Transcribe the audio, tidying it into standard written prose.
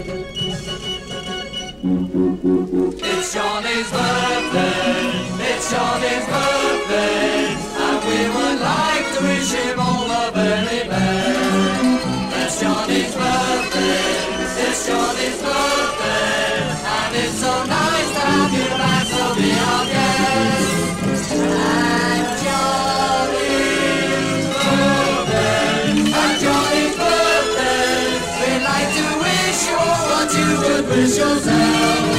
It's Johnny's birthday, it's Johnny's birthday, and we would like to wish him all the very best. It's Johnny's birthday, it's Johnny's birthday, and it's so nice to have you back, so be our guest. And Johnny's birthday, and Johnny's birthday, we'd like to wish you all what you could wish yourself.